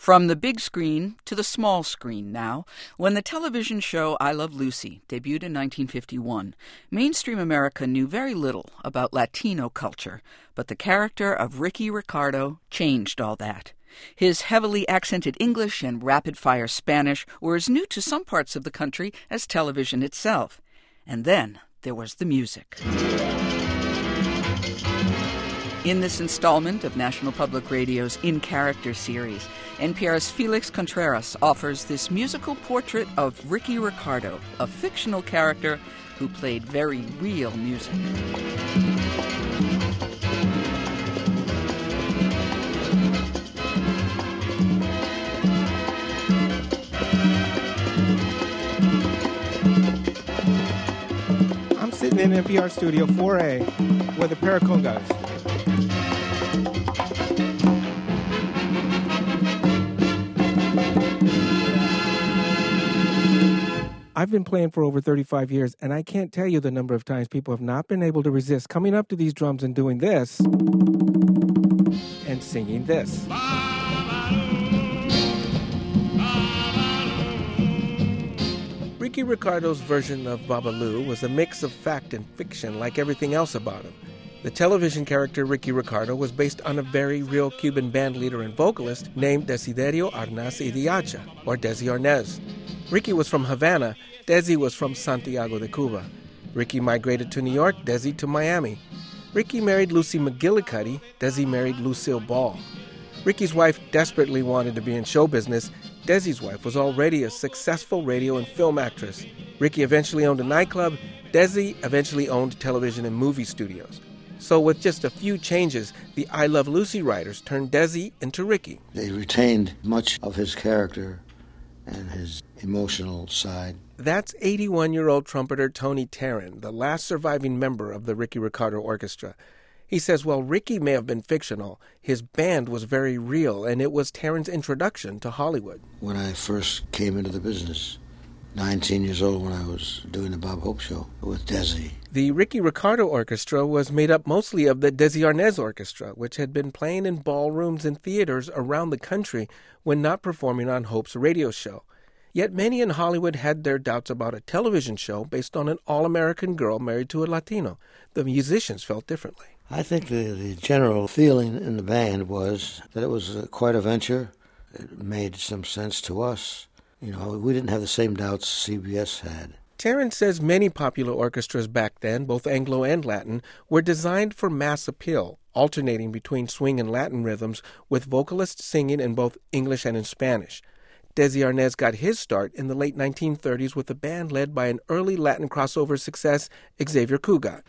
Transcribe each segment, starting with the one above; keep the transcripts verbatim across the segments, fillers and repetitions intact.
From the big screen to the small screen now, when the television show I Love Lucy debuted in nineteen fifty-one, mainstream America knew very little about Latino culture, but the character of Ricky Ricardo changed all that. His heavily accented English and rapid-fire Spanish were as new to some parts of the country as television itself. And then there was the music. In this installment of National Public Radio's In Character series, N P R's Felix Contreras offers this musical portrait of Ricky Ricardo, a fictional character who played very real music. I'm sitting in N P R Studio four A with the Paracongas. I've been playing for over thirty-five years, and I can't tell you the number of times people have not been able to resist coming up to these drums and doing this and singing this. Ricky Ricardo's version of Babalu was a mix of fact and fiction like everything else about him. The television character Ricky Ricardo was based on a very real Cuban band leader and vocalist named Desiderio Arnaz Idiacha, or Desi Arnaz. Ricky was from Havana, Desi was from Santiago de Cuba. Ricky migrated to New York, Desi to Miami. Ricky married Lucy McGillicuddy, Desi married Lucille Ball. Ricky's wife desperately wanted to be in show business. Desi's wife was already a successful radio and film actress. Ricky eventually owned a nightclub. Desi eventually owned television and movie studios. So with just a few changes, the I Love Lucy writers turned Desi into Ricky. They retained much of his character and his emotional side. That's eighty-one-year-old trumpeter Tony Taryn, the last surviving member of the Ricky Ricardo Orchestra. He says, while Ricky may have been fictional, his band was very real, and it was Taryn's introduction to Hollywood. When I first came into the business, nineteen years old, when I was doing the Bob Hope Show with Desi. The Ricky Ricardo Orchestra was made up mostly of the Desi Arnaz Orchestra, which had been playing in ballrooms and theaters around the country when not performing on Hope's radio show. Yet many in Hollywood had their doubts about a television show based on an all-American girl married to a Latino. The musicians felt differently. I think the, the general feeling in the band was that it was uh, quite a venture. It made some sense to us. You know, we didn't have the same doubts C B S had. Taryn says many popular orchestras back then, both Anglo and Latin, were designed for mass appeal, alternating between swing and Latin rhythms with vocalists singing in both English and in Spanish. Desi Arnaz got his start in the late nineteen thirties with a band led by an early Latin crossover success, Xavier Cugat.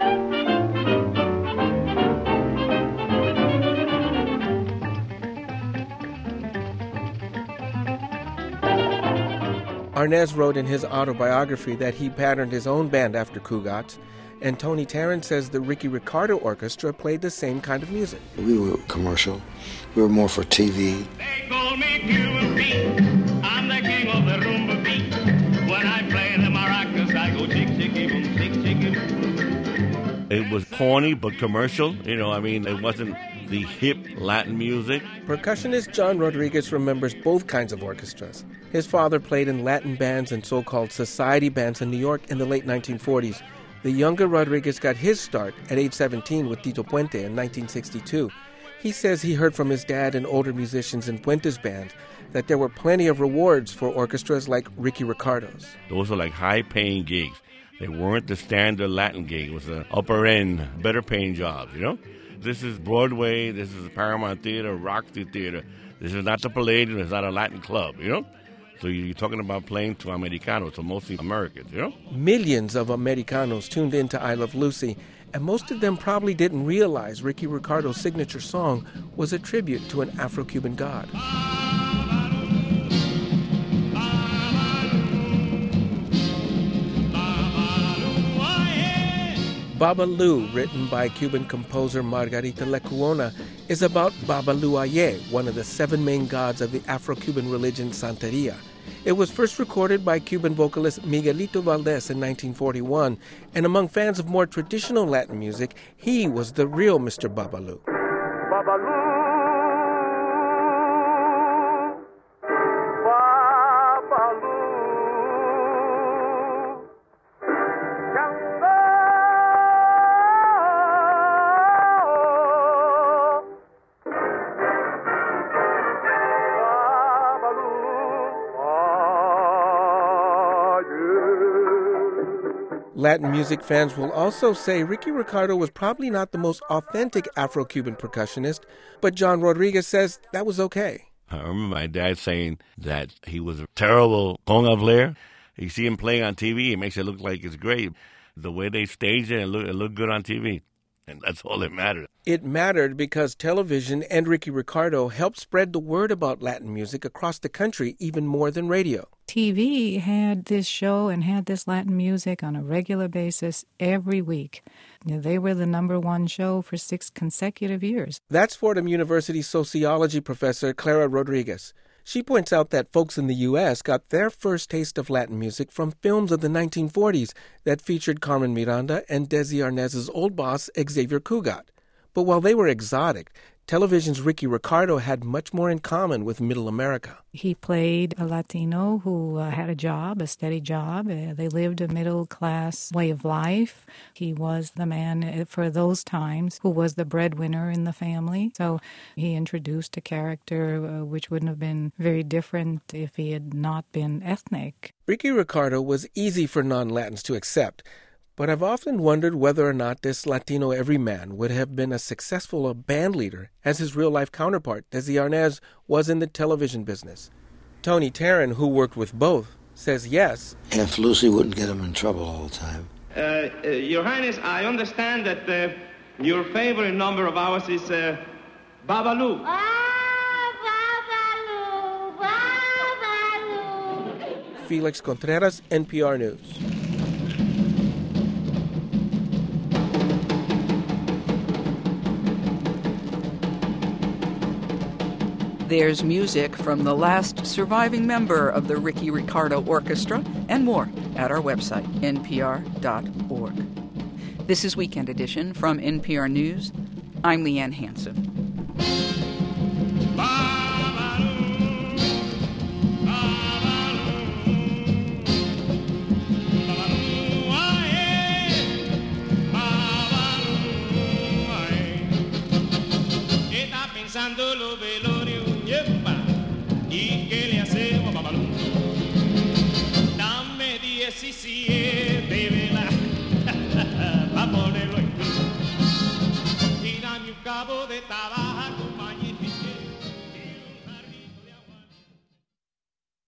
Arnaz wrote in his autobiography that he patterned his own band after Cugat's, and Tony Taryn says the Ricky Ricardo Orchestra played the same kind of music. We were commercial. We were more for T V. They call me Cuban Pete. I'm the king of the rumba beat. When I play the maracas, I go chick, chicky, boom, chick, chicky, boom. It was corny but commercial. You know, I mean, it wasn't the hip Latin music. Percussionist John Rodriguez remembers both kinds of orchestras. His father played in Latin bands and so-called society bands in New York in the late nineteen forties. The younger Rodriguez got his start at age seventeen with Tito Puente in nineteen sixty-two. He says he heard from his dad and older musicians in Puente's band that there were plenty of rewards for orchestras like Ricky Ricardo's. Those are like high-paying gigs. They weren't the standard Latin gig. It was the upper-end, better-paying jobs, you know? This is Broadway, this is Paramount Theater, Roxy Theater. This is not the Palladium, it's not a Latin club, you know? So you're talking about playing to Americanos, so mostly Americans, you know? Millions of Americanos tuned in to I Love Lucy, and most of them probably didn't realize Ricky Ricardo's signature song was a tribute to an Afro-Cuban god. Babalu, written by Cuban composer Margarita Lecuona, is about Babalu Aye, one of the seven main gods of the Afro-Cuban religion Santeria. It was first recorded by Cuban vocalist Miguelito Valdés in nineteen forty-one, and among fans of more traditional Latin music, he was the real Mister Babalu. Babalu, Latin music fans will also say Ricky Ricardo was probably not the most authentic Afro-Cuban percussionist, but John Rodriguez says that was okay. I remember my dad saying that he was a terrible conga player. You see him playing on T V, it makes it look like it's great. The way they staged it, it looked, it looked good on T V. And that's all that mattered. It mattered because television and Ricky Ricardo helped spread the word about Latin music across the country even more than radio. T V had this show and had this Latin music on a regular basis every week. You know, they were the number one show for six consecutive years. That's Fordham University sociology professor Clara Rodriguez. She points out that folks in the U S got their first taste of Latin music from films of the nineteen forties that featured Carmen Miranda and Desi Arnaz's old boss, Xavier Cugat. But while they were exotic, television's Ricky Ricardo had much more in common with Middle America. He played a Latino who uh, had a job, a steady job. Uh, they lived a middle-class way of life. He was the man uh, for those times who was the breadwinner in the family. So he introduced a character uh, which wouldn't have been very different if he had not been ethnic. Ricky Ricardo was easy for non-Latins to accept. But I've often wondered whether or not this Latino everyman would have been as successful a band leader as his real-life counterpart, Desi Arnaz, was in the television business. Tony Tarrant, who worked with both, says yes. Aunt Lucy wouldn't get him in trouble all the time. Uh, uh, Your Highness, I understand that uh, your favorite number of ours is uh, Babalu. Ah, Babalu, Babalu. Felix Contreras, N P R News. There's music from the last surviving member of the Ricky Ricardo Orchestra and more at our website, N P R dot org. This is Weekend Edition from N P R News. I'm Leanne Hansen.